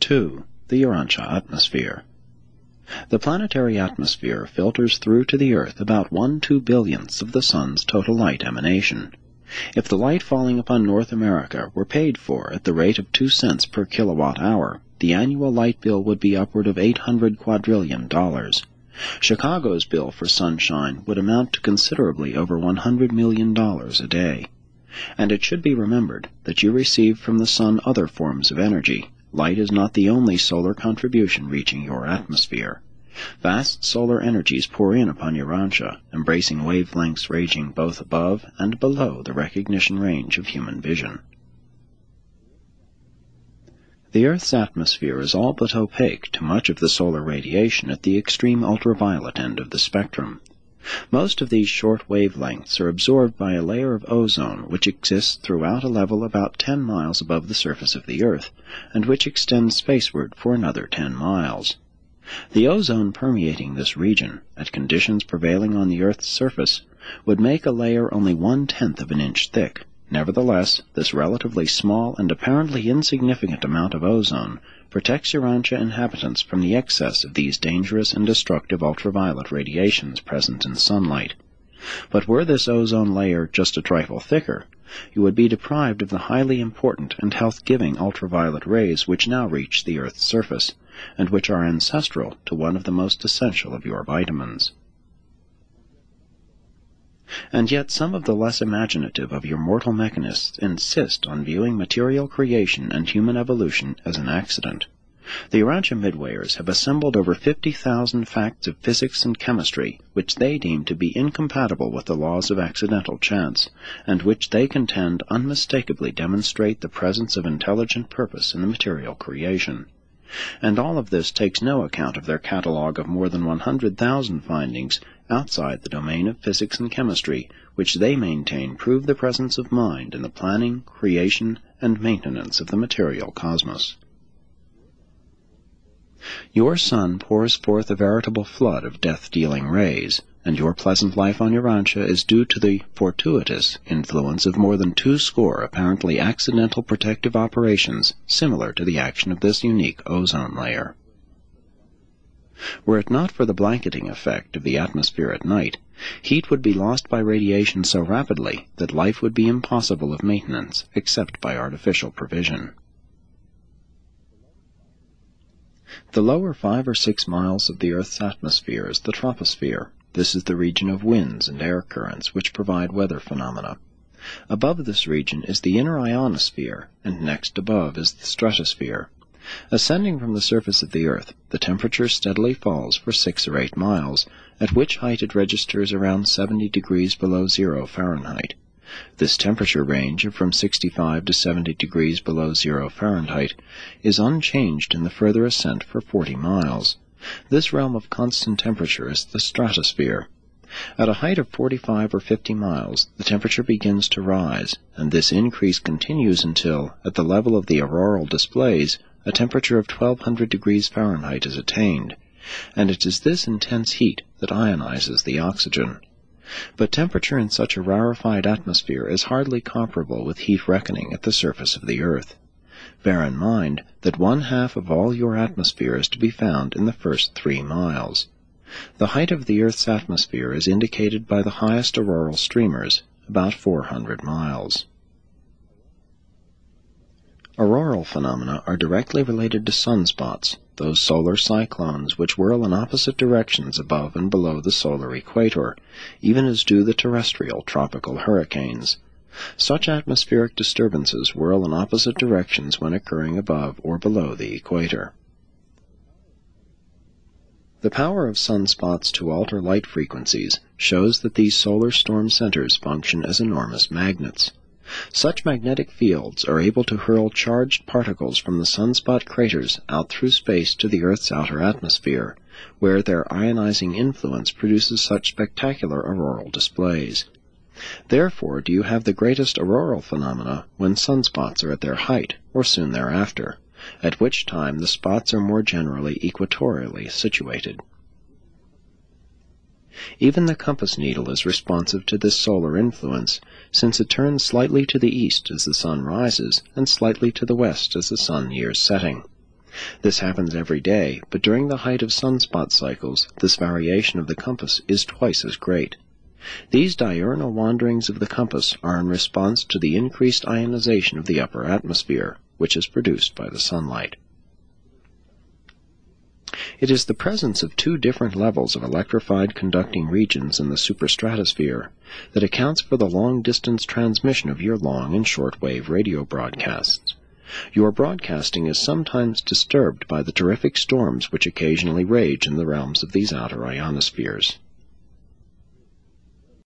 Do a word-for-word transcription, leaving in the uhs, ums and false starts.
two. The Urantia atmosphere. The planetary atmosphere filters through to the Earth about one two-billionths of the Sun's total light emanation. If the light falling upon North America were paid for at the rate of two cents per kilowatt-hour, the annual light bill would be upward of eight hundred quadrillion dollars. Chicago's bill for sunshine would amount to considerably over one hundred million dollars a day. And it should be remembered that you receive from the sun other forms of energy. Light is not the only solar contribution reaching your atmosphere. Vast solar energies pour in upon Urantia, embracing wavelengths ranging both above and below the recognition range of human vision. The Earth's atmosphere is all but opaque to much of the solar radiation at the extreme ultraviolet end of the spectrum. Most of these short wavelengths are absorbed by a layer of ozone which exists throughout a level about ten miles above the surface of the Earth, and which extends spaceward for another ten miles. The ozone permeating this region, at conditions prevailing on the Earth's surface, would make a layer only one-tenth of an inch thick. Nevertheless, this relatively small and apparently insignificant amount of ozone protects Urantia inhabitants from the excess of these dangerous and destructive ultraviolet radiations present in sunlight. But were this ozone layer just a trifle thicker, you would be deprived of the highly important and health-giving ultraviolet rays which now reach the Earth's surface, and which are ancestral to one of the most essential of your vitamins. And yet some of the less imaginative of your mortal mechanists insist on viewing material creation and human evolution as an accident. The Urantia midwayers have assembled over fifty thousand facts of physics and chemistry which they deem to be incompatible with the laws of accidental chance, and which they contend unmistakably demonstrate the presence of intelligent purpose in the material creation. And all of this takes no account of their catalogue of more than one hundred thousand findings outside the domain of physics and chemistry, which they maintain prove the presence of mind in the planning, creation, and maintenance of the material cosmos. Your sun pours forth a veritable flood of death-dealing rays, and your pleasant life on Urantia is due to the fortuitous influence of more than two score apparently accidental protective operations similar to the action of this unique ozone layer. Were it not for the blanketing effect of the atmosphere at night, heat would be lost by radiation so rapidly that life would be impossible of maintenance except by artificial provision. The lower five or six miles of the Earth's atmosphere is the troposphere. This is the region of winds and air currents which provide weather phenomena. Above this region is the inner ionosphere, and next above is the stratosphere. Ascending from the surface of the Earth, the temperature steadily falls for six or eight miles, at which height it registers around seventy degrees below zero Fahrenheit. This temperature range of from sixty-five to seventy degrees below zero Fahrenheit is unchanged in the further ascent for forty miles. This realm of constant temperature is the stratosphere. At a height of forty-five or fifty miles, the temperature begins to rise, and this increase continues until, at the level of the auroral displays, a temperature of twelve hundred degrees Fahrenheit is attained, and it is this intense heat that ionizes the oxygen. But temperature in such a rarefied atmosphere is hardly comparable with heat reckoning at the surface of the Earth. Bear in mind that one-half of all your atmosphere is to be found in the first three miles. The height of the Earth's atmosphere is indicated by the highest auroral streamers, about four hundred miles. Auroral phenomena are directly related to sunspots, those solar cyclones which whirl in opposite directions above and below the solar equator, even as do the terrestrial tropical hurricanes. Such atmospheric disturbances whirl in opposite directions when occurring above or below the equator. The power of sunspots to alter light frequencies shows that these solar storm centers function as enormous magnets. Such magnetic fields are able to hurl charged particles from the sunspot craters out through space to the Earth's outer atmosphere, where their ionizing influence produces such spectacular auroral displays. Therefore do you have the greatest auroral phenomena when sunspots are at their height, or soon thereafter, at which time the spots are more generally equatorially situated. Even the compass needle is responsive to this solar influence, since it turns slightly to the east as the sun rises and slightly to the west as the sun nears setting. This happens every day, but during the height of sunspot cycles, this variation of the compass is twice as great. These diurnal wanderings of the compass are in response to the increased ionization of the upper atmosphere, which is produced by the sunlight. It is the presence of two different levels of electrified conducting regions in the superstratosphere that accounts for the long-distance transmission of your long and short-wave radio broadcasts. Your broadcasting is sometimes disturbed by the terrific storms which occasionally rage in the realms of these outer ionospheres.